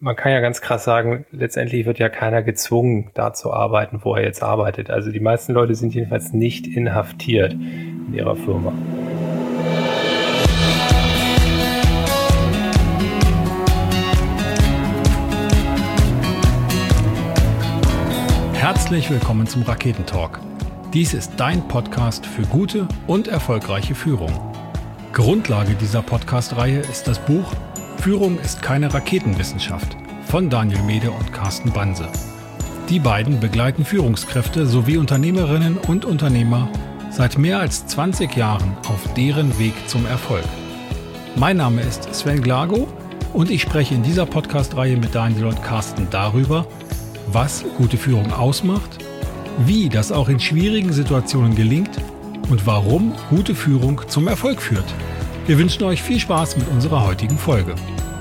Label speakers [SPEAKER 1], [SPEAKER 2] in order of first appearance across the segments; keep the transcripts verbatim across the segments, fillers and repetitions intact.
[SPEAKER 1] man kann ja ganz krass sagen, letztendlich wird ja keiner gezwungen, da zu arbeiten, wo er jetzt arbeitet. Also die meisten Leute sind jedenfalls nicht inhaftiert in ihrer Firma.
[SPEAKER 2] Herzlich willkommen zum Raketentalk. Dies ist dein Podcast für gute und erfolgreiche Führung. Grundlage dieser Podcast-Reihe ist das Buch Führung ist keine Raketenwissenschaft von Daniel Mede und Carsten Banse. Die beiden begleiten Führungskräfte sowie Unternehmerinnen und Unternehmer seit mehr als zwanzig Jahren auf deren Weg zum Erfolg. Mein Name ist Sven Glago und ich spreche in dieser Podcast-Reihe mit Daniel und Carsten darüber, was gute Führung ausmacht, wie das auch in schwierigen Situationen gelingt und warum gute Führung zum Erfolg führt. Wir wünschen euch viel Spaß mit unserer heutigen Folge.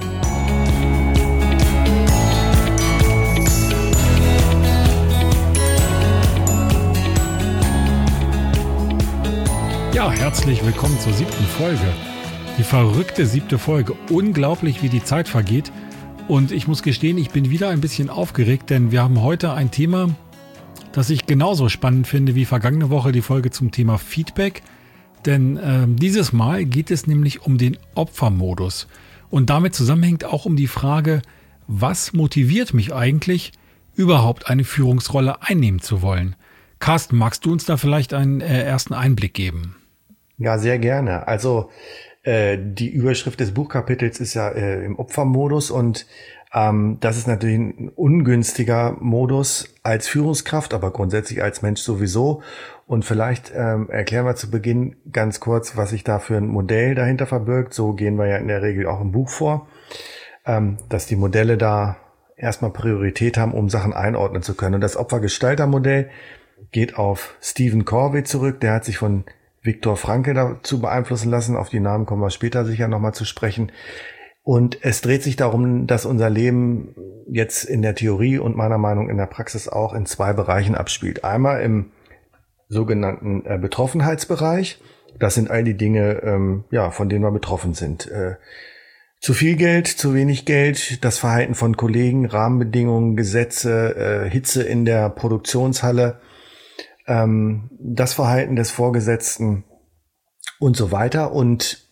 [SPEAKER 2] Ja, herzlich willkommen zur siebten Folge. Die verrückte siebte Folge. Unglaublich, wie die Zeit vergeht. Und ich muss gestehen, ich bin wieder ein bisschen aufgeregt, denn wir haben heute ein Thema, das ich genauso spannend finde wie vergangene Woche die Folge zum Thema Feedback. Denn äh, dieses Mal geht es nämlich um den Opfermodus. Und damit zusammenhängt auch um die Frage, was motiviert mich eigentlich, überhaupt eine Führungsrolle einnehmen zu wollen? Carsten, magst du uns da vielleicht einen äh, ersten Einblick geben?
[SPEAKER 3] Ja, sehr gerne. Also äh, die Überschrift des Buchkapitels ist ja äh, im Opfermodus und ähm, das ist natürlich ein ungünstiger Modus als Führungskraft, aber grundsätzlich als Mensch sowieso. Und vielleicht ähm, erklären wir zu Beginn ganz kurz, was sich da für ein Modell dahinter verbirgt. So gehen wir ja in der Regel auch im Buch vor, ähm, dass die Modelle da erstmal Priorität haben, um Sachen einordnen zu können. Und das Opfergestaltermodell geht auf Stephen Covey zurück. Der hat sich von Viktor Frankl dazu beeinflussen lassen. Auf die Namen kommen wir später sicher nochmal zu sprechen. Und es dreht sich darum, dass unser Leben jetzt in der Theorie und meiner Meinung nach in der Praxis auch in zwei Bereichen abspielt. Einmal im sogenannten äh, Betroffenheitsbereich. Das sind all die Dinge, ähm, ja, von denen wir betroffen sind. Äh, zu viel Geld, zu wenig Geld, das Verhalten von Kollegen, Rahmenbedingungen, Gesetze, äh, Hitze in der Produktionshalle, ähm, das Verhalten des Vorgesetzten und so weiter. Und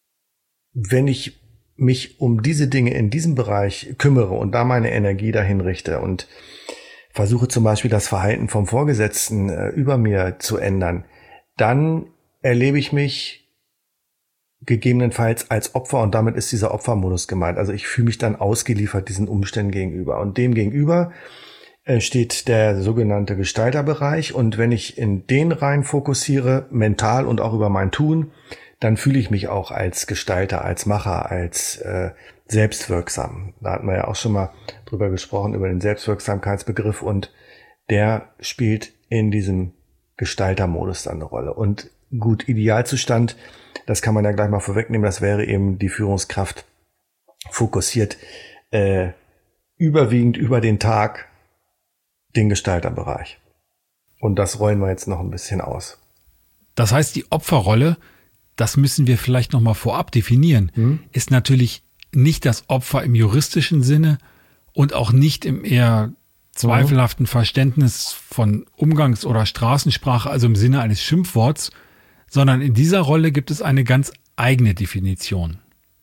[SPEAKER 3] wenn ich mich um diese Dinge in diesem Bereich kümmere und da meine Energie dahin richte und versuche zum Beispiel das Verhalten vom Vorgesetzten äh, über mir zu ändern, dann erlebe ich mich gegebenenfalls als Opfer und damit ist dieser Opfermodus gemeint. Also ich fühle mich dann ausgeliefert diesen Umständen gegenüber und dem gegenüber äh, steht der sogenannte Gestalterbereich und wenn ich in den rein fokussiere, mental und auch über mein Tun, dann fühle ich mich auch als Gestalter, als Macher, als äh, selbstwirksam. Da hatten wir ja auch schon mal drüber gesprochen, über den Selbstwirksamkeitsbegriff und der spielt in diesem Gestaltermodus dann eine Rolle. Und gut, Idealzustand, das kann man ja gleich mal vorwegnehmen, das wäre eben die Führungskraft fokussiert äh, überwiegend über den Tag den Gestalterbereich. Und das rollen wir jetzt noch ein bisschen aus.
[SPEAKER 2] Das heißt, die Opferrolle, das müssen wir vielleicht noch mal vorab definieren, hm? ist natürlich nicht das Opfer im juristischen Sinne und auch nicht im eher zweifelhaften Verständnis von Umgangs- oder Straßensprache, also im Sinne eines Schimpfworts, sondern in dieser Rolle gibt es eine ganz eigene Definition.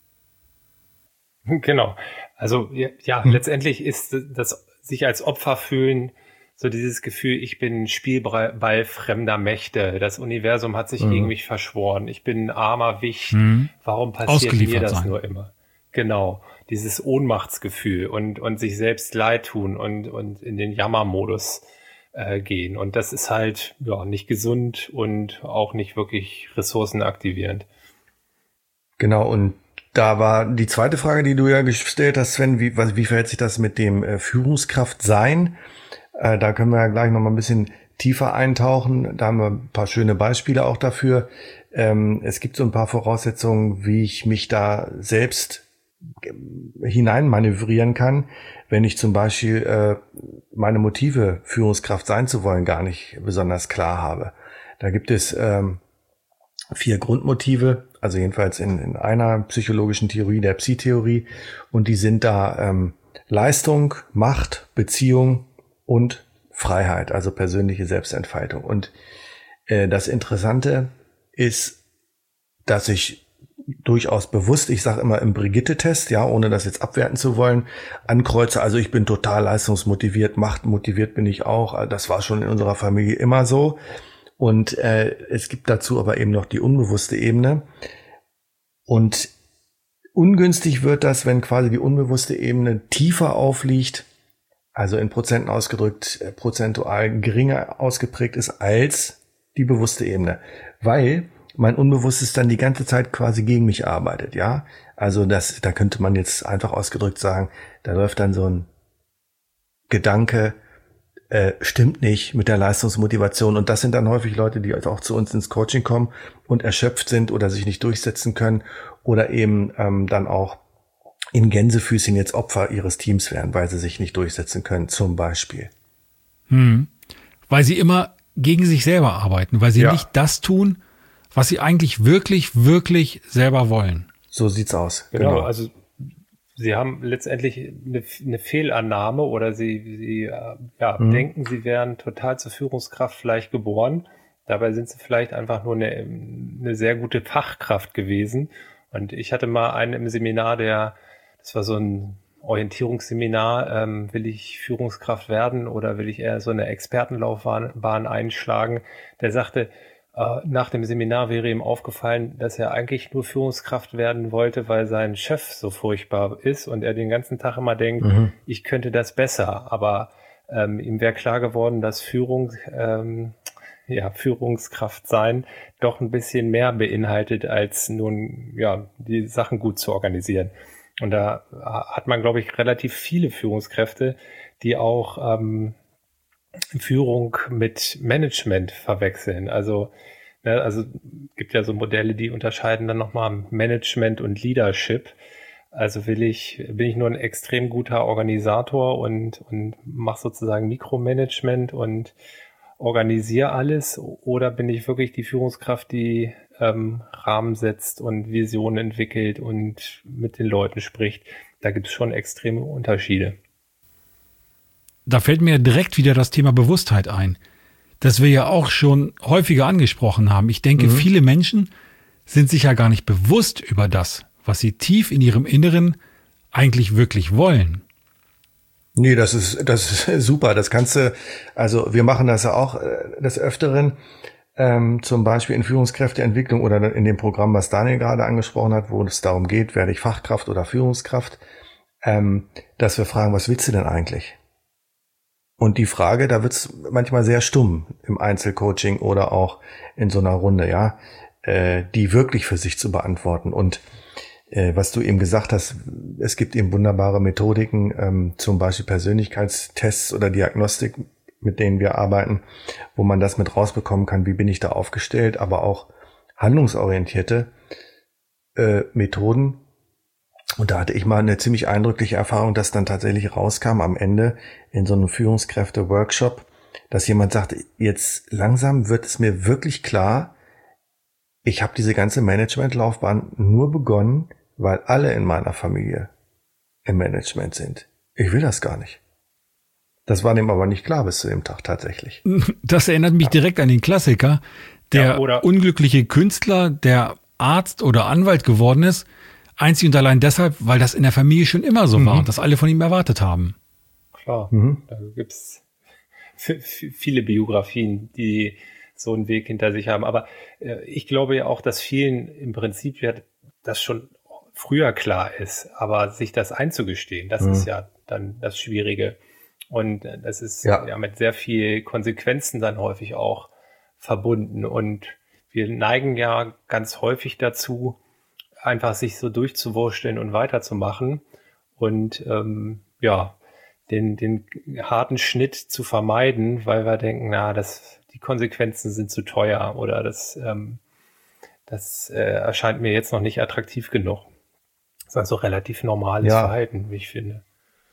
[SPEAKER 1] Genau. Also ja, ja hm. letztendlich ist das sich als Opfer fühlen so dieses Gefühl, ich bin Spielball fremder Mächte. Das Universum hat sich mhm. gegen mich verschworen. Ich bin ein armer Wicht. Mhm. Warum passiert mir das sein. nur immer? Genau. Dieses Ohnmachtsgefühl und, und sich selbst leid tun und, und in den Jammermodus äh, gehen. Und das ist halt, ja, nicht gesund und auch nicht wirklich ressourcenaktivierend.
[SPEAKER 3] Genau. Und da war die zweite Frage, die du ja gestellt hast, Sven, wie, wie verhält sich das mit dem äh, Führungskraftsein? Äh, da können wir ja gleich noch mal ein bisschen tiefer eintauchen. Da haben wir ein paar schöne Beispiele auch dafür. Ähm, es gibt so ein paar Voraussetzungen, wie ich mich da selbst hineinmanövrieren kann, wenn ich zum Beispiel äh, meine Motive, Führungskraft sein zu wollen, gar nicht besonders klar habe. Da gibt es ähm, vier Grundmotive, also jedenfalls in, in einer psychologischen Theorie, der Psi-Theorie, und die sind da ähm, Leistung, Macht, Beziehung und Freiheit, also persönliche Selbstentfaltung. Und äh, das Interessante ist, dass ich durchaus bewusst, ich sage immer im Brigitte-Test, ja, ohne das jetzt abwerten zu wollen, ankreuze, also ich bin total leistungsmotiviert, machtmotiviert bin ich auch, das war schon in unserer Familie immer so. Und äh, es gibt dazu aber eben noch die unbewusste Ebene. Und ungünstig wird das, wenn quasi die unbewusste Ebene tiefer aufliegt, also in Prozenten ausgedrückt, äh, prozentual geringer ausgeprägt ist als die bewusste Ebene. Weil mein Unbewusstes dann die ganze Zeit quasi gegen mich arbeitet, ja. Also das, da könnte man jetzt einfach ausgedrückt sagen, da läuft dann so ein Gedanke, äh, stimmt nicht mit der Leistungsmotivation. Und das sind dann häufig Leute, die auch zu uns ins Coaching kommen und erschöpft sind oder sich nicht durchsetzen können oder eben ähm, dann auch in Gänsefüßchen jetzt Opfer ihres Teams werden, weil sie sich nicht durchsetzen können, zum Beispiel.
[SPEAKER 2] Hm. Weil sie immer gegen sich selber arbeiten, weil sie ja. nicht das tun, was sie eigentlich wirklich, wirklich selber wollen.
[SPEAKER 3] So sieht's aus.
[SPEAKER 1] Genau, genau. Also sie haben letztendlich eine, eine Fehlannahme oder sie, sie ja, mhm. denken, sie wären total zur Führungskraft vielleicht geboren. Dabei sind sie vielleicht einfach nur eine, eine sehr gute Fachkraft gewesen. Und ich hatte mal einen im Seminar, der, das war so ein Orientierungsseminar, ähm, will ich Führungskraft werden oder will ich eher so eine Expertenlaufbahn Bahn einschlagen? Der sagte, äh, nach dem Seminar wäre ihm aufgefallen, dass er eigentlich nur Führungskraft werden wollte, weil sein Chef so furchtbar ist und er den ganzen Tag immer denkt, mhm. ich könnte das besser. Aber ähm, ihm wäre klar geworden, dass Führung, ähm, ja, Führungskraft sein doch ein bisschen mehr beinhaltet, als nun ja die Sachen gut zu organisieren. Und da hat man, glaube ich, relativ viele Führungskräfte, die auch ähm, Führung mit Management verwechseln. Also, ne, also gibt ja so Modelle, die unterscheiden dann nochmal Management und Leadership. Also will ich, bin ich nur ein extrem guter Organisator und, und mache sozusagen Mikromanagement und organisiere alles, oder bin ich wirklich die Führungskraft, die ähm, Rahmen setzt und Visionen entwickelt und mit den Leuten spricht? Da gibt es schon extreme Unterschiede.
[SPEAKER 2] Da fällt mir direkt wieder das Thema Bewusstheit ein, das wir ja auch schon häufiger angesprochen haben. Ich denke, mhm. viele Menschen sind sich ja gar nicht bewusst über das, was sie tief in ihrem Inneren eigentlich wirklich wollen.
[SPEAKER 3] Nee, das ist, das ist super. Das kannst du, also wir machen das ja auch äh, des Öfteren, ähm, zum Beispiel in Führungskräfteentwicklung oder in dem Programm, was Daniel gerade angesprochen hat, wo es darum geht, werde ich Fachkraft oder Führungskraft, ähm, dass wir fragen, was willst du denn eigentlich? Und die Frage, da wird's manchmal sehr stumm im Einzelcoaching oder auch in so einer Runde, ja, äh, die wirklich für sich zu beantworten. Und äh, was du eben gesagt hast, es gibt eben wunderbare Methodiken, ähm, zum Beispiel Persönlichkeitstests oder Diagnostik, mit denen wir arbeiten, wo man das mit rausbekommen kann, wie bin ich da aufgestellt, aber auch handlungsorientierte äh, Methoden. Und da hatte ich mal eine ziemlich eindrückliche Erfahrung, dass dann tatsächlich rauskam am Ende in so einem Führungskräfte-Workshop, dass jemand sagte, jetzt langsam wird es mir wirklich klar, ich habe diese ganze Managementlaufbahn nur begonnen, weil alle in meiner Familie im Management sind. Ich will das gar nicht. Das war dem aber nicht klar bis zu dem Tag tatsächlich.
[SPEAKER 2] Das erinnert mich direkt an den Klassiker, der ja, oder unglückliche Künstler, der Arzt oder Anwalt geworden ist, einzig und allein deshalb, weil das in der Familie schon immer so mhm. war und das alle von ihm erwartet haben.
[SPEAKER 1] Klar, mhm. da gibt's viele Biografien, die so einen Weg hinter sich haben. Aber äh, ich glaube ja auch, dass vielen im Prinzip ja das schon früher klar ist. Aber sich das einzugestehen, das mhm. ist ja dann das Schwierige. Und das ist ja. ja mit sehr viel Konsequenzen dann häufig auch verbunden. Und wir neigen ja ganz häufig dazu, einfach sich so durchzuwursteln und weiterzumachen und ähm, ja, den, den harten Schnitt zu vermeiden, weil wir denken, na, das, die Konsequenzen sind zu teuer oder das, ähm, das äh, erscheint mir jetzt noch nicht attraktiv genug. Das ist also relativ normales ja. Verhalten, wie ich finde.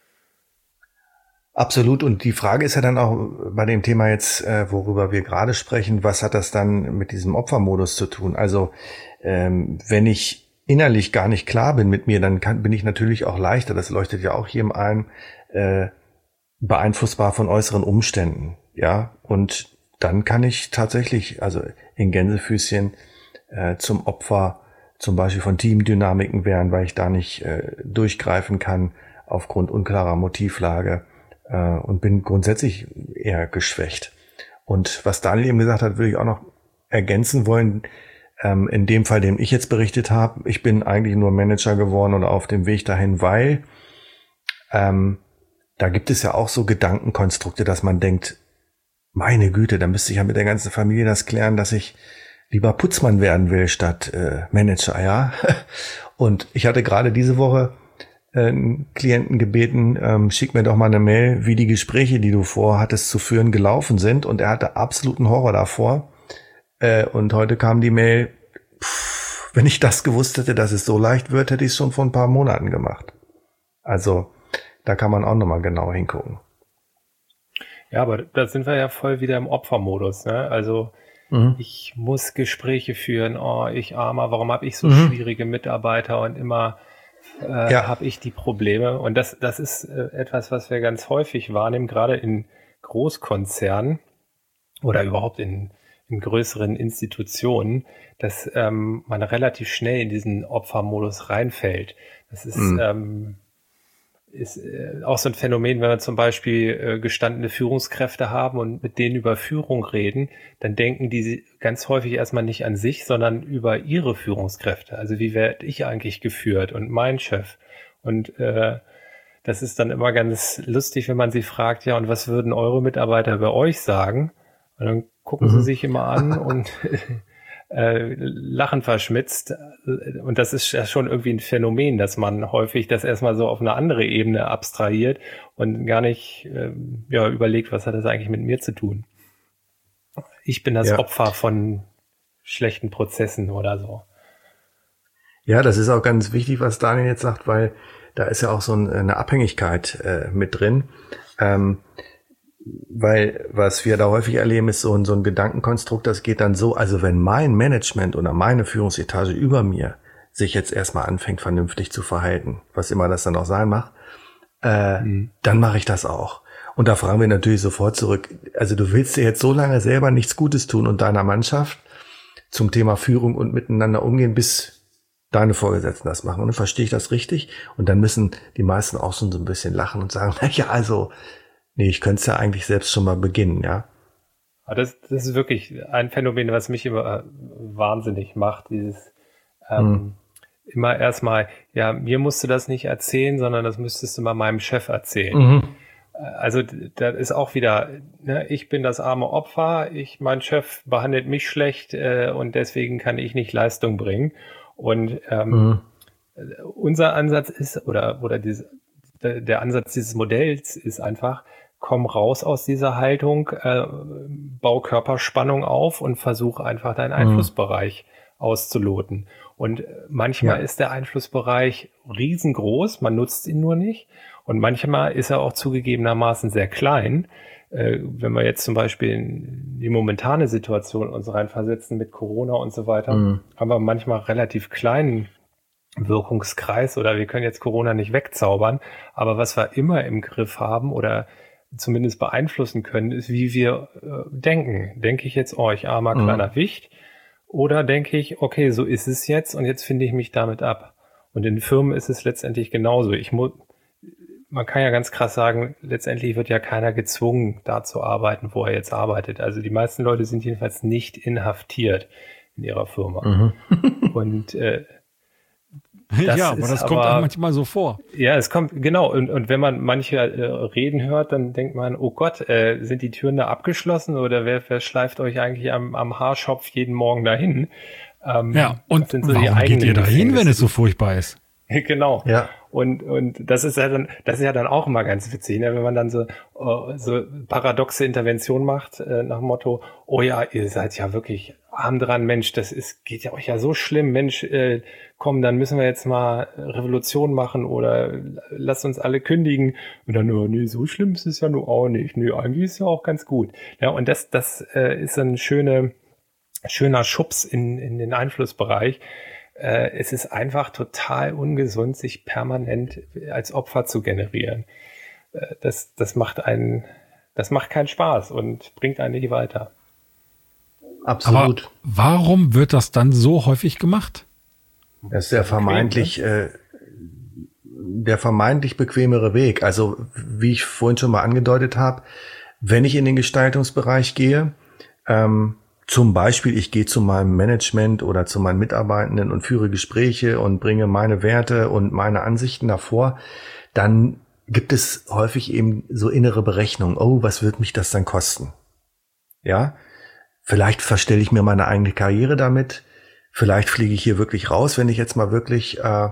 [SPEAKER 3] Absolut. Und die Frage ist ja dann auch bei dem Thema jetzt, äh, worüber wir gerade sprechen, was hat das dann mit diesem Opfermodus zu tun? Also ähm, wenn ich innerlich gar nicht klar bin mit mir, dann kann, bin ich natürlich auch leichter, das leuchtet ja auch jedem ein, äh, beeinflussbar von äußeren Umständen, ja, und dann kann ich tatsächlich, also in Gänsefüßchen, äh, zum Opfer zum Beispiel von Teamdynamiken werden, weil ich da nicht äh, durchgreifen kann aufgrund unklarer Motivlage äh, und bin grundsätzlich eher geschwächt. Und was Daniel eben gesagt hat, würde ich auch noch ergänzen wollen, ähm, in dem Fall, den ich jetzt berichtet habe, ich bin eigentlich nur Manager geworden oder auf dem Weg dahin, weil ähm, da gibt es ja auch so Gedankenkonstrukte, dass man denkt, meine Güte, da müsste ich ja mit der ganzen Familie das klären, dass ich lieber Putzmann werden will statt äh, Manager, ja. Und ich hatte gerade diese Woche äh, einen Klienten gebeten, ähm, schick mir doch mal eine Mail, wie die Gespräche, die du vorhattest zu führen, gelaufen sind. Und er hatte absoluten Horror davor. Äh, und heute kam die Mail, pff, wenn ich das gewusst hätte, dass es so leicht wird, hätte ich es schon vor ein paar Monaten gemacht. Also da kann man auch nochmal genau hingucken.
[SPEAKER 1] Ja, aber da sind wir ja voll wieder im Opfermodus, ne? Also mhm. ich muss Gespräche führen, oh, ich Armer, warum habe ich so mhm. schwierige Mitarbeiter und immer äh, ja. habe ich die Probleme. Und das, das ist äh, etwas, was wir ganz häufig wahrnehmen, gerade in Großkonzernen oder überhaupt in, in größeren Institutionen, dass ähm, man relativ schnell in diesen Opfermodus reinfällt. Das ist mhm. ähm, ist äh, auch so ein Phänomen, wenn wir zum Beispiel äh, gestandene Führungskräfte haben und mit denen über Führung reden, dann denken die ganz häufig erstmal nicht an sich, sondern über ihre Führungskräfte. Also wie werde ich eigentlich geführt und mein Chef? Und äh, das ist dann immer ganz lustig, wenn man sie fragt, ja, und was würden eure Mitarbeiter bei euch sagen? Und dann gucken mhm. sie sich immer an und Äh, Lachen verschmitzt. Und das ist ja schon irgendwie ein Phänomen, dass man häufig das erstmal so auf eine andere Ebene abstrahiert und gar nicht äh, ja, überlegt, was hat das eigentlich mit mir zu tun. Ich bin das ja. Opfer von schlechten Prozessen oder so.
[SPEAKER 3] Ja, das ist auch ganz wichtig, was Daniel jetzt sagt, weil da ist ja auch so eine Abhängigkeit äh, mit drin. Ähm, Weil was wir da häufig erleben, ist so ein, so ein Gedankenkonstrukt, das geht dann so, also wenn mein Management oder meine Führungsetage über mir sich jetzt erstmal anfängt, vernünftig zu verhalten, was immer das dann auch sein mag, äh, mhm. dann mache ich das auch. Und da fragen wir natürlich sofort zurück, also du willst dir jetzt so lange selber nichts Gutes tun und deiner Mannschaft zum Thema Führung und miteinander umgehen, bis deine Vorgesetzten das machen. Und dann verstehe ich das richtig. Und dann müssen die meisten auch schon so ein bisschen lachen und sagen, na ja, also nee, ich könnte es ja eigentlich selbst schon mal beginnen, ja.
[SPEAKER 1] Das, das ist wirklich ein Phänomen, was mich immer wahnsinnig macht, dieses ähm, hm. immer erstmal, ja, mir musst du das nicht erzählen, sondern das müsstest du mal meinem Chef erzählen. Mhm. Also da ist auch wieder, ne, ich bin das arme Opfer, ich, mein Chef behandelt mich schlecht äh, und deswegen kann ich nicht Leistung bringen. Und ähm, mhm. unser Ansatz ist, oder, oder diese, der Ansatz dieses Modells ist einfach, komm raus aus dieser Haltung, äh, bau Körperspannung auf und versuch einfach deinen Einflussbereich mhm. auszuloten. Und manchmal ja. ist der Einflussbereich riesengroß, man nutzt ihn nur nicht. Und manchmal ist er auch zugegebenermaßen sehr klein. Äh, wenn wir jetzt zum Beispiel in die momentane Situation uns reinversetzen mit Corona und so weiter, mhm. haben wir manchmal relativ kleinen Wirkungskreis oder wir können jetzt Corona nicht wegzaubern. Aber was wir immer im Griff haben oder zumindest beeinflussen können, ist, wie wir äh, denken. Denke ich jetzt, oh, ich armer kleiner mhm. Wicht? Oder denke ich, okay, so ist es jetzt und jetzt finde ich mich damit ab. Und in Firmen ist es letztendlich genauso. Ich muss, man kann ja ganz krass sagen, letztendlich wird ja keiner gezwungen, da zu arbeiten, wo er jetzt arbeitet. Also die meisten Leute sind jedenfalls nicht inhaftiert in ihrer Firma. Mhm. Und äh,
[SPEAKER 2] Das ja, aber das kommt aber, manchmal so vor.
[SPEAKER 1] Ja, es kommt, genau. Und, und wenn man manche äh, Reden hört, dann denkt man, oh Gott, äh, sind die Türen da abgeschlossen oder wer, wer schleift euch eigentlich am, am Haarschopf jeden Morgen dahin? Ähm,
[SPEAKER 2] ja, und so warum geht ihr dahin, wenn es so furchtbar ist?
[SPEAKER 1] Genau. Ja. Und, und das ist ja dann, das ist ja dann auch immer ganz witzig, ne? Wenn man dann so, so paradoxe Intervention macht, äh, nach dem Motto, oh ja, ihr seid ja wirklich arm dran, Mensch, das ist, geht ja euch ja so schlimm, Mensch, äh, komm, dann müssen wir jetzt mal Revolution machen oder lasst uns alle kündigen. Und dann nur, nee, so schlimm ist es ja nur auch nicht. Nee, eigentlich ist es ja auch ganz gut. Ja, und das, das äh, ist ein schöne, schöner Schubs in, in den Einflussbereich. äh, es ist einfach total ungesund, sich permanent als Opfer zu generieren. Äh, das, das macht einen, das macht keinen Spaß und bringt einen nicht weiter.
[SPEAKER 3] Absolut.
[SPEAKER 2] Aber warum wird das dann so häufig gemacht?
[SPEAKER 3] Das ist der vermeintlich, äh, der vermeintlich bequemere Weg. Also, wie ich vorhin schon mal angedeutet habe, wenn ich in den Gestaltungsbereich gehe, ähm, zum Beispiel, ich gehe zu meinem Management oder zu meinen Mitarbeitenden und führe Gespräche und bringe meine Werte und meine Ansichten davor, dann gibt es häufig eben so innere Berechnungen. Oh, was wird mich das dann kosten? Ja, vielleicht verstelle ich mir meine eigene Karriere damit. Vielleicht fliege ich hier wirklich raus, wenn ich jetzt mal wirklich äh,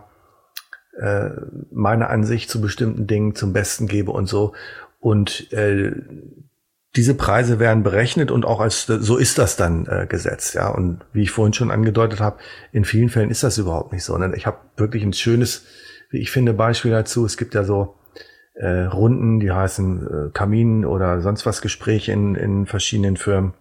[SPEAKER 3] äh, meine Ansicht zu bestimmten Dingen zum Besten gebe und so. Und äh, diese Preise werden berechnet und auch als so ist das dann äh, gesetzt, ja. Und wie ich vorhin schon angedeutet habe, in vielen Fällen ist das überhaupt nicht so. Ich habe wirklich ein schönes, wie ich finde, Beispiel dazu. Es gibt ja so äh, Runden, die heißen äh, Kamin oder sonst was Gespräche in, in verschiedenen Firmen,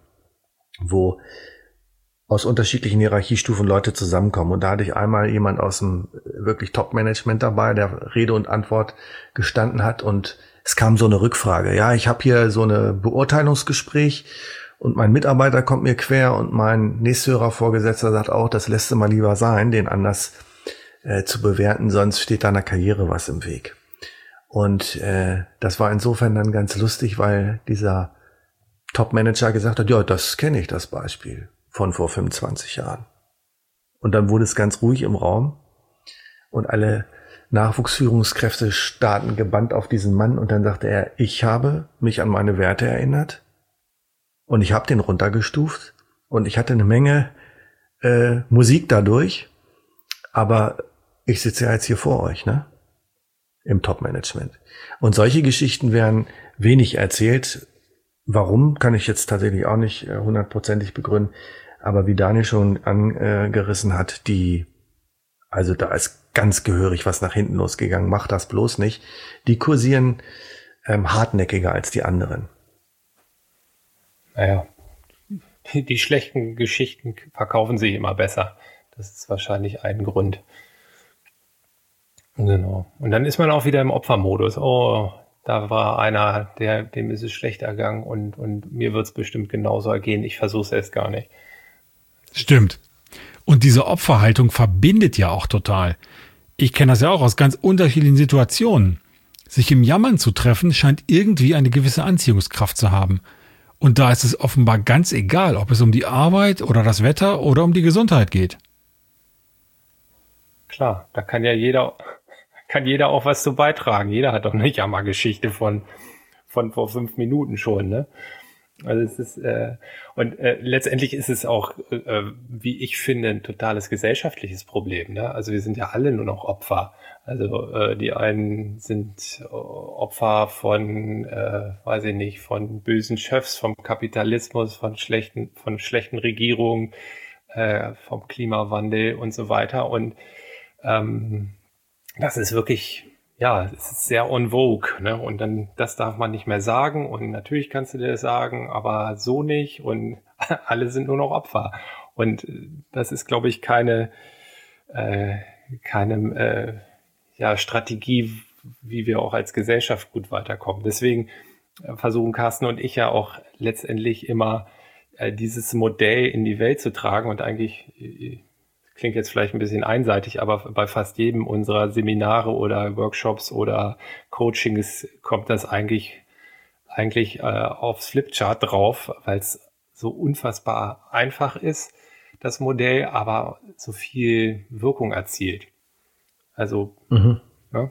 [SPEAKER 3] wo aus unterschiedlichen Hierarchiestufen Leute zusammenkommen. Und da hatte ich einmal jemand aus dem wirklich Top-Management dabei, der Rede und Antwort gestanden hat. Und es kam so eine Rückfrage. Ja, ich habe hier so eine Beurteilungsgespräch und mein Mitarbeiter kommt mir quer und mein nächsthöherer Vorgesetzter sagt auch, das lässt du mal lieber sein, den anders äh, zu bewerten, sonst steht deiner Karriere was im Weg. Und äh, das war insofern dann ganz lustig, weil dieser Top-Manager gesagt hat, ja, das kenne ich, das Beispiel von vor fünfundzwanzig Jahren. Und dann wurde es ganz ruhig im Raum und alle Nachwuchsführungskräfte starten gebannt auf diesen Mann und dann sagte er, ich habe mich an meine Werte erinnert und ich habe den runtergestuft und ich hatte eine Menge äh, Musik dadurch, aber ich sitze ja jetzt hier vor euch, ne? Im Top-Management. Und solche Geschichten werden wenig erzählt. Warum, kann ich jetzt tatsächlich auch nicht hundertprozentig begründen. Aber wie Daniel schon angerissen hat, die, also da ist ganz gehörig was nach hinten losgegangen. Macht das bloß nicht. Die kursieren ähm, hartnäckiger als die anderen.
[SPEAKER 1] Naja, die, die schlechten Geschichten verkaufen sich immer besser. Das ist wahrscheinlich ein Grund. Genau. Und dann ist man auch wieder im Opfermodus. Oh, da war einer, der, dem ist es schlecht ergangen und, und mir wird es bestimmt genauso ergehen. Ich versuche es erst gar nicht.
[SPEAKER 2] Stimmt. Und diese Opferhaltung verbindet ja auch total. Ich kenne das ja auch aus ganz unterschiedlichen Situationen. Sich im Jammern zu treffen, scheint irgendwie eine gewisse Anziehungskraft zu haben. Und da ist es offenbar ganz egal, ob es um die Arbeit oder das Wetter oder um die Gesundheit geht.
[SPEAKER 1] Klar, da kann ja jeder, kann jeder auch was zu beitragen. Jeder hat doch eine Jammergeschichte von, von vor fünf Minuten schon, ne? Also es ist, äh, und äh, letztendlich ist es auch, äh, wie ich finde, ein totales gesellschaftliches Problem, ne? Also wir sind ja alle nur noch Opfer. Also äh, die einen sind äh, Opfer von, äh, weiß ich nicht, von bösen Chefs, vom Kapitalismus, von schlechten, von schlechten Regierungen, äh, vom Klimawandel und so weiter. Und ähm, das ist wirklich, ja, es ist sehr en vogue, ne? Und dann, das darf man nicht mehr sagen. Und natürlich kannst du dir das sagen, aber so nicht. Und alle sind nur noch Opfer. Und das ist, glaube ich, keine, äh, keine, äh, ja, Strategie, wie wir auch als Gesellschaft gut weiterkommen. Deswegen versuchen Carsten und ich ja auch letztendlich immer äh, dieses Modell in die Welt zu tragen und eigentlich, äh, klingt jetzt vielleicht ein bisschen einseitig, aber bei fast jedem unserer Seminare oder Workshops oder Coachings kommt das eigentlich, eigentlich äh, aufs Flipchart drauf, weil es so unfassbar einfach ist, das Modell, aber so viel Wirkung erzielt. Also,
[SPEAKER 3] Mhm.
[SPEAKER 1] ja.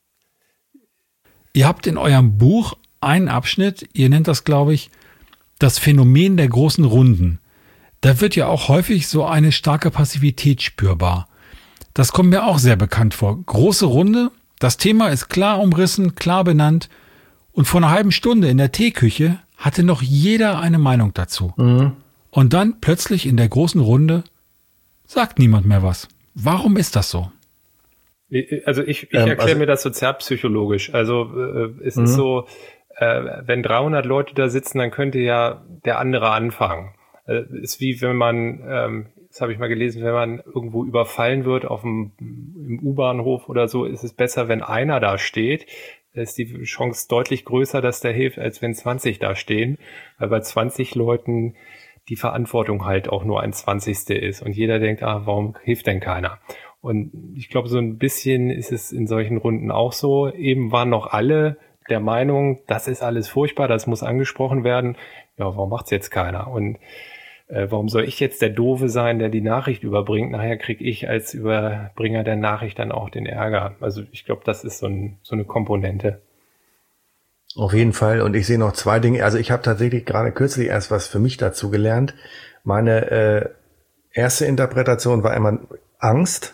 [SPEAKER 2] Ihr habt in eurem Buch einen Abschnitt, ihr nennt das, glaube ich, das Phänomen der großen Runden. Da wird ja auch häufig so eine starke Passivität spürbar. Das kommt mir auch sehr bekannt vor. Große Runde, das Thema ist klar umrissen, klar benannt und vor einer halben Stunde in der Teeküche hatte noch jeder eine Meinung dazu.
[SPEAKER 3] Mhm.
[SPEAKER 2] Und dann plötzlich in der großen Runde sagt niemand mehr was. Warum ist das so?
[SPEAKER 1] Also ich, ich
[SPEAKER 3] Ähm,
[SPEAKER 1] erkläre
[SPEAKER 3] also-
[SPEAKER 1] mir das sozialpsychologisch. Also äh, es
[SPEAKER 3] Mhm.
[SPEAKER 1] ist so, äh, wenn dreihundert Leute da sitzen, dann könnte ja der andere anfangen. Äh, ist wie wenn man ähm, das habe ich mal gelesen, wenn man irgendwo überfallen wird auf dem im U-Bahnhof oder so, ist es besser, wenn einer da steht. Da ist die Chance deutlich größer, dass der hilft, als wenn zwanzig da stehen, weil bei zwanzig Leuten die Verantwortung halt auch nur ein Zwanzigstel ist und jeder denkt, ah, warum hilft denn keiner? Und ich glaube, so ein bisschen ist es in solchen Runden auch so. Eben waren noch alle der Meinung, das ist alles furchtbar, das muss angesprochen werden. Ja, warum macht's jetzt keiner? Und äh, warum soll ich jetzt der Doofe sein, der die Nachricht überbringt? Nachher kriege ich als Überbringer der Nachricht dann auch den Ärger. Also ich glaube, das ist so, ein, so eine Komponente.
[SPEAKER 3] Auf jeden Fall. Und ich sehe noch zwei Dinge. Also ich habe tatsächlich gerade kürzlich erst was für mich dazu gelernt. Meine äh, erste Interpretation war immer Angst,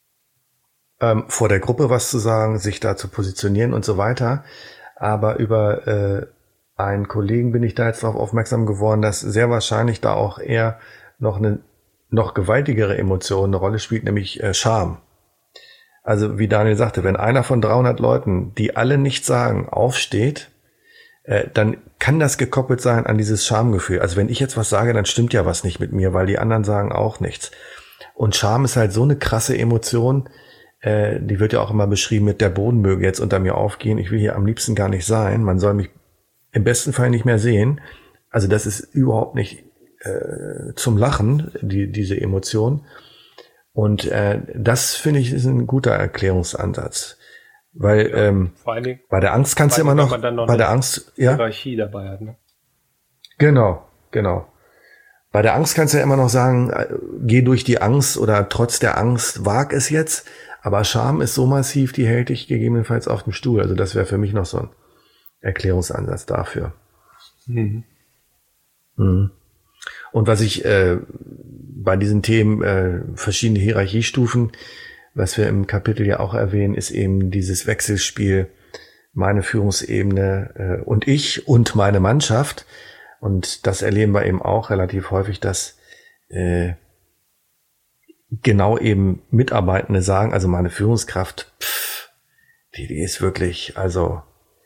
[SPEAKER 3] ähm, vor der Gruppe was zu sagen, sich da zu positionieren und so weiter. Aber über äh, einen Kollegen bin ich da jetzt darauf aufmerksam geworden, dass sehr wahrscheinlich da auch eher noch eine noch gewaltigere Emotion eine Rolle spielt, nämlich äh, Scham. Also wie Daniel sagte, wenn einer von dreihundert Leuten, die alle nichts sagen, aufsteht, äh, dann kann das gekoppelt sein an dieses Schamgefühl. Also wenn ich jetzt was sage, dann stimmt ja was nicht mit mir, weil die anderen sagen auch nichts. Und Scham ist halt so eine krasse Emotion, äh, die wird ja auch immer beschrieben mit der Boden möge jetzt unter mir aufgehen, ich will hier am liebsten gar nicht sein, man soll mich im besten Fall nicht mehr sehen. Also das ist überhaupt nicht äh, zum Lachen, die, diese Emotion. Und äh, das finde ich ist ein guter Erklärungsansatz, weil
[SPEAKER 1] ja,
[SPEAKER 3] ähm,
[SPEAKER 1] vor allen Dingen,
[SPEAKER 3] bei der Angst kannst du immer noch, noch bei der Angst ja
[SPEAKER 1] Hierarchie dabei hat, ne?
[SPEAKER 3] Genau, genau. Bei der Angst kannst du ja immer noch sagen, äh, geh durch die Angst oder trotz der Angst wag es jetzt. Aber Scham ist so massiv, die hält dich gegebenenfalls auf dem Stuhl. Also das wäre für mich noch so ein Erklärungsansatz dafür. Mhm. Mhm. Und was ich äh, bei diesen Themen äh, verschiedene Hierarchiestufen, was wir im Kapitel ja auch erwähnen, ist eben dieses Wechselspiel meine Führungsebene äh, und ich und meine Mannschaft. Und das erleben wir eben auch relativ häufig, dass äh, genau eben Mitarbeitende sagen, also meine Führungskraft, pff, die, die ist wirklich, also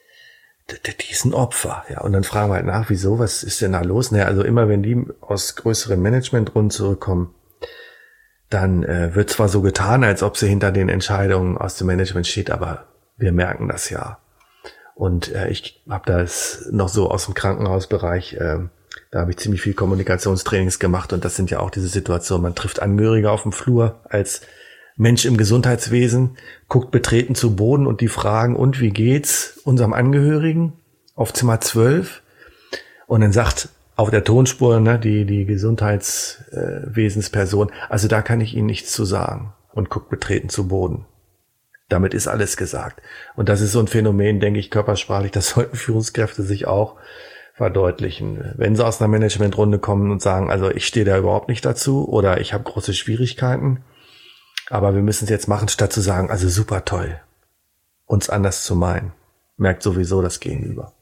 [SPEAKER 3] die ist ein Opfer, ja. Und dann fragen wir halt nach, wieso, was ist denn da los? Naja, also immer wenn die aus größeren Managementrunden zurückkommen, dann äh, wird zwar so getan, als ob sie hinter den Entscheidungen aus dem Management steht, aber wir merken das ja. Und äh, ich habe das noch so aus dem Krankenhausbereich, äh, da habe ich ziemlich viel Kommunikationstrainings gemacht und das sind ja auch diese Situationen, man trifft Angehörige auf dem Flur als Mensch im Gesundheitswesen, guckt betreten zu Boden und die fragen, und wie geht's unserem Angehörigen auf Zimmer zwölf? Und dann sagt auf der Tonspur ne, die die Gesundheitswesensperson, also da kann ich Ihnen nichts zu sagen, und guckt betreten zu Boden. Damit ist alles gesagt. Und das ist so ein Phänomen, denke ich, körpersprachlich, das sollten Führungskräfte sich auch verdeutlichen. Wenn sie aus einer Managementrunde kommen und sagen, also ich stehe da überhaupt nicht dazu oder ich habe große Schwierigkeiten, aber wir müssen es jetzt machen, statt zu sagen, also super toll, uns anders zu meinen, merkt sowieso das Gegenüber.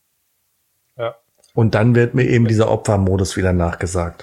[SPEAKER 1] Ja.
[SPEAKER 3] Und dann wird mir eben dieser Opfermodus wieder nachgesagt.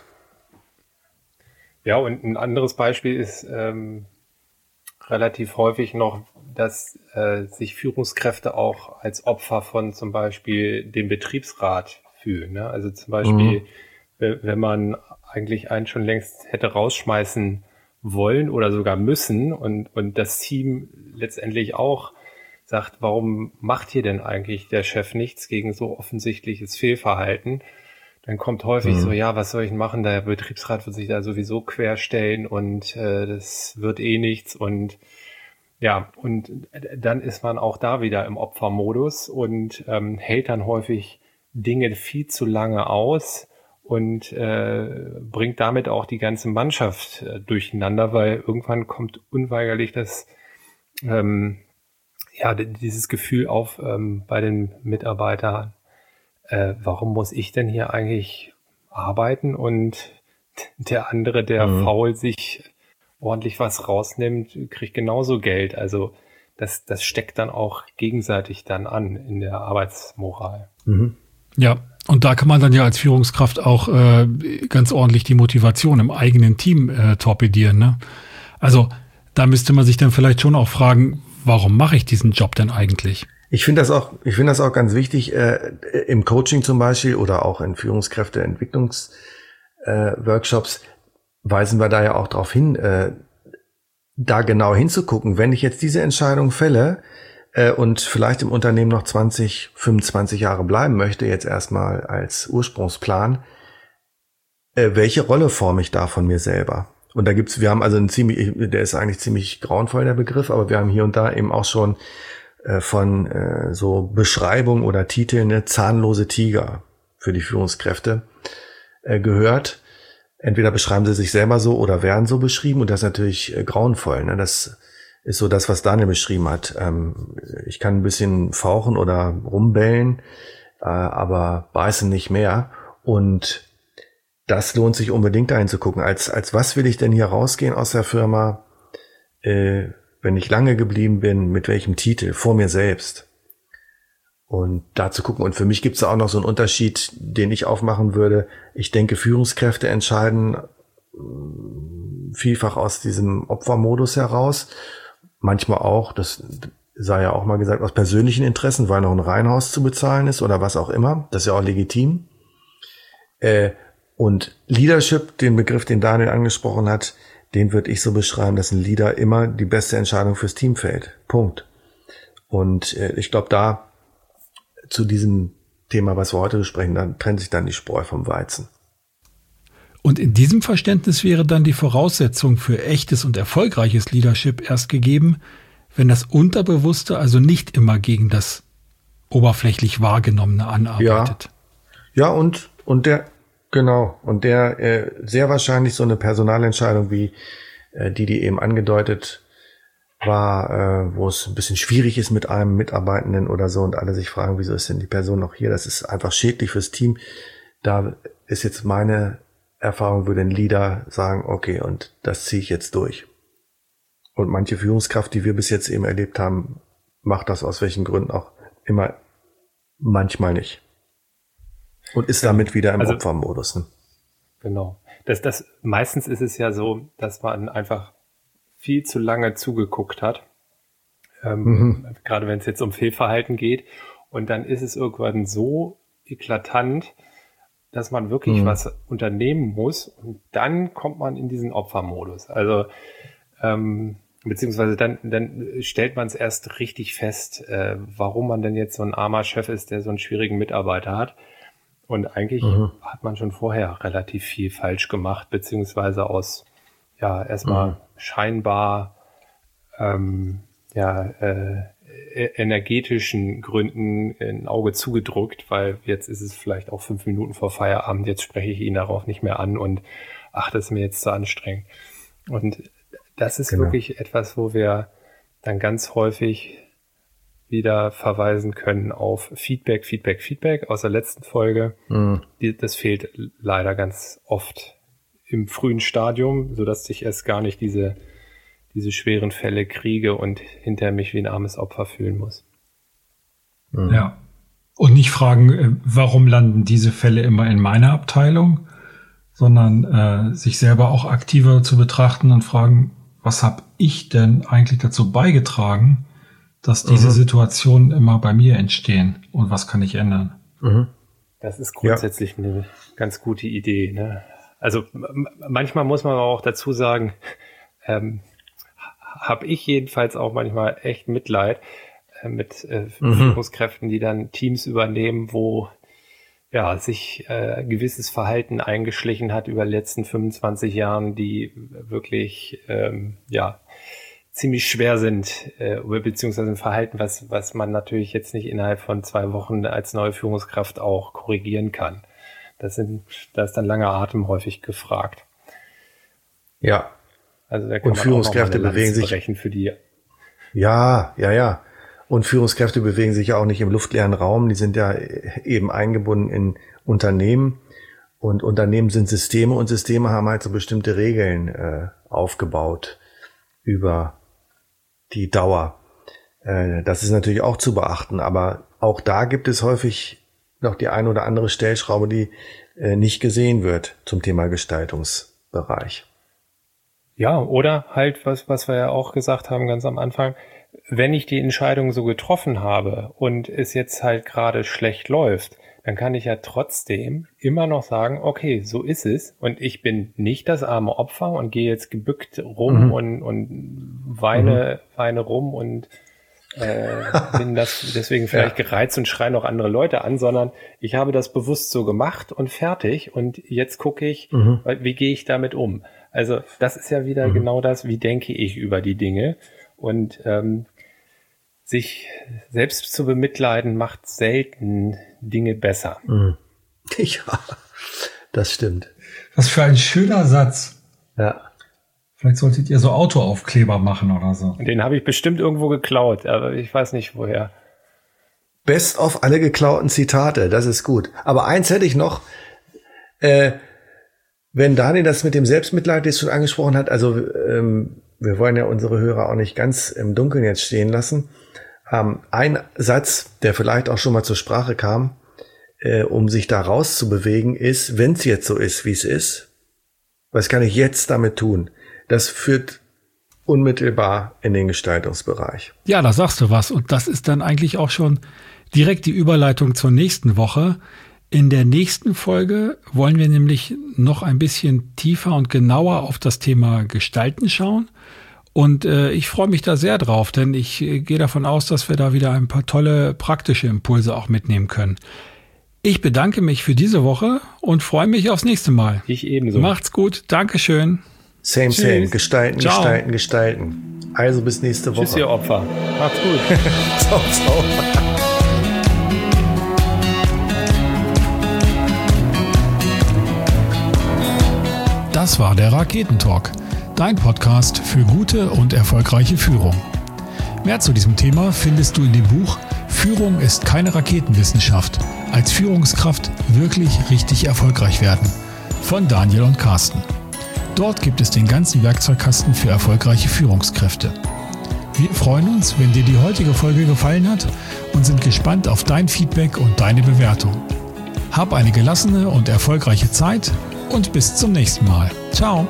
[SPEAKER 1] Ja, und ein anderes Beispiel ist ähm, relativ häufig noch, dass äh, sich Führungskräfte auch als Opfer von zum Beispiel dem Betriebsrat fühlen. Ne? Also zum Beispiel, mhm. wenn man eigentlich einen schon längst hätte rausschmeißen wollen oder sogar müssen und und das Team letztendlich auch sagt, warum macht hier denn eigentlich der Chef nichts gegen so offensichtliches Fehlverhalten? Dann kommt häufig mhm. so, ja, was soll ich denn machen? Der Betriebsrat wird sich da sowieso querstellen und äh, das wird eh nichts und ja, und dann ist man auch da wieder im Opfermodus und ähm, hält dann häufig Dinge viel zu lange aus und äh, bringt damit auch die ganze Mannschaft äh, durcheinander, weil irgendwann kommt unweigerlich das ähm, ja dieses Gefühl auf ähm, bei den Mitarbeitern, äh, warum muss ich denn hier eigentlich arbeiten und der andere, der mhm. faul sich ordentlich was rausnimmt, kriegt genauso Geld. Also das das steckt dann auch gegenseitig dann an in der Arbeitsmoral.
[SPEAKER 3] Mhm.
[SPEAKER 2] Ja. Und da kann man dann ja als Führungskraft auch äh, ganz ordentlich die Motivation im eigenen Team äh, torpedieren. Ne? Also da müsste man sich dann vielleicht schon auch fragen, warum mache ich diesen Job denn eigentlich?
[SPEAKER 3] Ich finde das auch, ich finde das auch ganz wichtig äh, im Coaching zum Beispiel oder auch in Führungskräfteentwicklungsworkshops. Äh, weisen wir da ja auch darauf hin, äh, da genau hinzugucken. Wenn ich jetzt diese Entscheidung fälle äh, und vielleicht im Unternehmen noch zwanzig, fünfundzwanzig Jahre bleiben möchte, jetzt erstmal als Ursprungsplan, äh, welche Rolle forme ich da von mir selber? Und da gibt's, wir haben also einen ziemlich, der ist eigentlich ziemlich grauenvoll, der Begriff, aber wir haben hier und da eben auch schon äh, von äh, so Beschreibungen oder Titeln, ne, zahnlose Tiger für die Führungskräfte äh, gehört. Entweder beschreiben sie sich selber so oder werden so beschrieben, und das ist natürlich äh, grauenvoll. Ne? Das ist so das, was Daniel beschrieben hat. Ähm, ich kann ein bisschen fauchen oder rumbellen, äh, aber beißen nicht mehr. Und das lohnt sich unbedingt einzugucken. Als als was will ich denn hier rausgehen aus der Firma, äh, wenn ich lange geblieben bin, mit welchem Titel, vor mir selbst. Und da zu gucken. Und für mich gibt es auch noch so einen Unterschied, den ich aufmachen würde. Ich denke, Führungskräfte entscheiden vielfach aus diesem Opfermodus heraus. Manchmal auch, das sei ja auch mal gesagt, aus persönlichen Interessen, weil noch ein Reihenhaus zu bezahlen ist oder was auch immer. Das ist ja auch legitim. Äh, und Leadership, den Begriff, den Daniel angesprochen hat, den würde ich so beschreiben, dass ein Leader immer die beste Entscheidung fürs Team fällt. Punkt. Und äh, ich glaube, da zu diesem Thema, was wir heute besprechen, dann trennt sich dann die Spreu vom Weizen.
[SPEAKER 2] Und in diesem Verständnis wäre dann die Voraussetzung für echtes und erfolgreiches Leadership erst gegeben, wenn das Unterbewusste also nicht immer gegen das oberflächlich Wahrgenommene anarbeitet.
[SPEAKER 3] Ja, ja und, und der, genau, und der äh, sehr wahrscheinlich so eine Personalentscheidung wie äh, die, die eben angedeutet war, äh, wo es ein bisschen schwierig ist mit einem Mitarbeitenden oder so und alle sich fragen, wieso ist denn die Person noch hier? Das ist einfach schädlich fürs Team. Da ist jetzt meine Erfahrung, würde ein Leader sagen, okay, und das ziehe ich jetzt durch. Und manche Führungskraft, die wir bis jetzt eben erlebt haben, macht das aus welchen Gründen auch immer manchmal nicht. Und ist damit wieder im also, Opfermodus. Ne?
[SPEAKER 1] Genau. Das, das, meistens ist es ja so, dass man einfach viel zu lange zugeguckt hat, ähm, mhm. gerade wenn es jetzt um Fehlverhalten geht. Und dann ist es irgendwann so eklatant, dass man wirklich mhm. was unternehmen muss, und dann kommt man in diesen Opfermodus. Also ähm, beziehungsweise dann, dann stellt man es erst richtig fest, äh, warum man denn jetzt so ein armer Chef ist, der so einen schwierigen Mitarbeiter hat. Und eigentlich mhm. hat man schon vorher relativ viel falsch gemacht, beziehungsweise aus ja erstmal mhm. scheinbar ähm, ja äh, energetischen Gründen ein Auge zugedrückt, weil jetzt ist es vielleicht auch fünf Minuten vor Feierabend, jetzt spreche ich ihn darauf nicht mehr an und ach, das ist mir jetzt zu anstrengend. Und das ist genau. wirklich etwas, wo wir dann ganz häufig wieder verweisen können auf Feedback, Feedback, Feedback aus der letzten Folge. Mhm. Die, das fehlt leider ganz oft im frühen Stadium, sodass ich erst gar nicht diese diese schweren Fälle kriege und hinter mich wie ein armes Opfer fühlen muss.
[SPEAKER 2] Mhm. Ja. Und nicht fragen, warum landen diese Fälle immer in meiner Abteilung, sondern äh, sich selber auch aktiver zu betrachten und fragen, was habe ich denn eigentlich dazu beigetragen, dass diese mhm. Situationen immer bei mir entstehen und was kann ich ändern?
[SPEAKER 1] Mhm. Das ist grundsätzlich ja. eine ganz gute Idee. Ne? Also m- manchmal muss man auch dazu sagen, ähm, habe ich jedenfalls auch manchmal echt Mitleid äh, mit äh, mhm. Führungskräften, die dann Teams übernehmen, wo ja sich äh, gewisses Verhalten eingeschlichen hat über die letzten fünfundzwanzig Jahren, die wirklich ähm, ja ziemlich schwer sind, äh, beziehungsweise ein Verhalten, was was man natürlich jetzt nicht innerhalb von zwei Wochen als neue Führungskraft auch korrigieren kann. Das sind, da ist dann langer Atem häufig gefragt.
[SPEAKER 3] Ja.
[SPEAKER 1] Also da kann
[SPEAKER 3] und
[SPEAKER 1] man
[SPEAKER 3] Führungskräfte
[SPEAKER 1] auch noch
[SPEAKER 3] bewegen sich
[SPEAKER 1] für die.
[SPEAKER 3] Ja, ja, ja. Und Führungskräfte bewegen sich ja auch nicht im luftleeren Raum. Die sind ja eben eingebunden in Unternehmen. Und Unternehmen sind Systeme und Systeme haben halt so bestimmte Regeln äh, aufgebaut über die Dauer. Äh, das ist natürlich auch zu beachten. Aber auch da gibt es häufig noch die ein oder andere Stellschraube, die äh, nicht gesehen wird zum Thema Gestaltungsbereich.
[SPEAKER 1] Ja, oder halt, was, was wir ja auch gesagt haben ganz am Anfang, wenn ich die Entscheidung so getroffen habe und es jetzt halt gerade schlecht läuft, dann kann ich ja trotzdem immer noch sagen, okay, so ist es. Und ich bin nicht das arme Opfer und gehe jetzt gebückt rum mhm. und, und weine, mhm. weine rum und äh, bin das deswegen vielleicht ja. gereizt und schreie noch andere Leute an, sondern ich habe das bewusst so gemacht und fertig. Und jetzt gucke ich, mhm. wie gehe ich damit um? Also das ist ja wieder mhm. genau das, wie denke ich über die Dinge. Und ähm, sich selbst zu bemitleiden, macht selten Dinge besser.
[SPEAKER 3] Mhm. Ja, das stimmt.
[SPEAKER 2] Was für ein schöner Satz.
[SPEAKER 3] Ja.
[SPEAKER 2] Vielleicht solltet ihr so Autoaufkleber machen oder so.
[SPEAKER 1] Den habe ich bestimmt irgendwo geklaut, aber ich weiß nicht woher.
[SPEAKER 3] Best of alle geklauten Zitate, das ist gut. Aber eins hätte ich noch, äh, wenn Daniel das mit dem Selbstmitleid jetzt schon angesprochen hat, also ähm, wir wollen ja unsere Hörer auch nicht ganz im Dunkeln jetzt stehen lassen. Ähm, ein Satz, der vielleicht auch schon mal zur Sprache kam, äh, um sich da rauszubewegen, ist, wenn es jetzt so ist, wie es ist, was kann ich jetzt damit tun? Das führt unmittelbar in den Gestaltungsbereich.
[SPEAKER 2] Ja, da sagst du was. Und das ist dann eigentlich auch schon direkt die Überleitung zur nächsten Woche. In der nächsten Folge wollen wir nämlich noch ein bisschen tiefer und genauer auf das Thema Gestalten schauen. Und äh, ich freue mich da sehr drauf, denn ich äh, gehe davon aus, dass wir da wieder ein paar tolle praktische Impulse auch mitnehmen können. Ich bedanke mich für diese Woche und freue mich aufs nächste Mal.
[SPEAKER 1] Ich ebenso.
[SPEAKER 2] Macht's gut. Dankeschön.
[SPEAKER 3] Same,
[SPEAKER 2] Tschüss.
[SPEAKER 3] same. Gestalten,
[SPEAKER 2] Ciao.
[SPEAKER 3] gestalten, gestalten. Also bis nächste Woche.
[SPEAKER 1] Tschüss, ihr Opfer. Macht's gut.
[SPEAKER 3] Ciao, ciao.
[SPEAKER 2] Das war der Raketentalk, dein Podcast für gute und erfolgreiche Führung. Mehr zu diesem Thema findest du in dem Buch Führung ist keine Raketenwissenschaft. Als Führungskraft wirklich richtig erfolgreich werden von Daniel und Carsten. Dort gibt es den ganzen Werkzeugkasten für erfolgreiche Führungskräfte. Wir freuen uns, wenn dir die heutige Folge gefallen hat und sind gespannt auf dein Feedback und deine Bewertung. Hab eine gelassene und erfolgreiche Zeit und bis zum nächsten Mal. Ciao.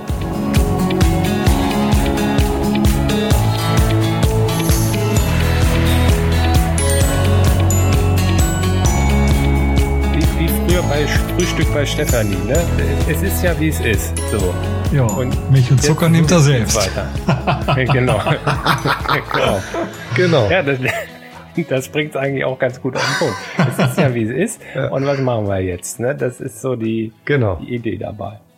[SPEAKER 1] Wie, wie früher bei Frühstück bei Stefanie, ne? Es ist ja, wie es ist. So.
[SPEAKER 2] Ja, und Milch und Zucker nimmt er selbst.
[SPEAKER 1] Weiter. Genau. genau.
[SPEAKER 3] Genau.
[SPEAKER 1] Ja, das, das bringt es eigentlich auch ganz gut auf den Punkt. Es ist ja, wie es ist. Ja. Und was machen wir jetzt? Ne? Das ist so die,
[SPEAKER 3] genau.
[SPEAKER 1] die Idee dabei.